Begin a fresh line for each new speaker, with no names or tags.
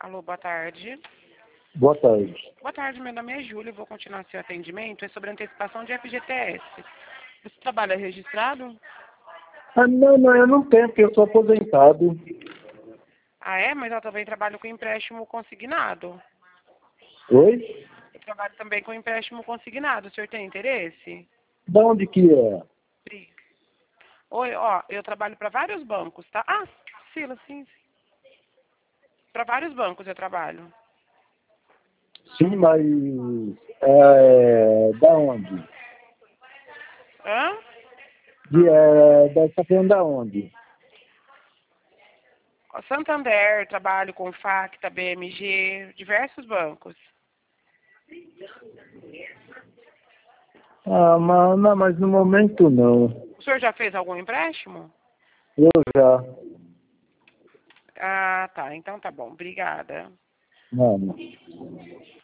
Alô, boa tarde.
Boa tarde.
Boa tarde, meu nome é Júlia, eu vou continuar seu atendimento. É sobre antecipação de FGTS. Você trabalha registrado?
Não, eu não tenho, porque eu sou aposentado.
Ah, é? Mas eu também trabalho com empréstimo consignado.
Oi?
Eu trabalho também com empréstimo consignado. O senhor tem interesse?
Da onde que é?
Oi, ó, eu trabalho para vários bancos, tá? Ah, Sila, sim. Para vários bancos eu trabalho.
Sim, mas da onde?
Hã?
Tá falando da onde?
Santander, trabalho com Facta, BMG, diversos bancos.
Mas no momento não.
O senhor já fez algum empréstimo?
Eu já.
Ah, tá. Então tá bom. Obrigada.
Não.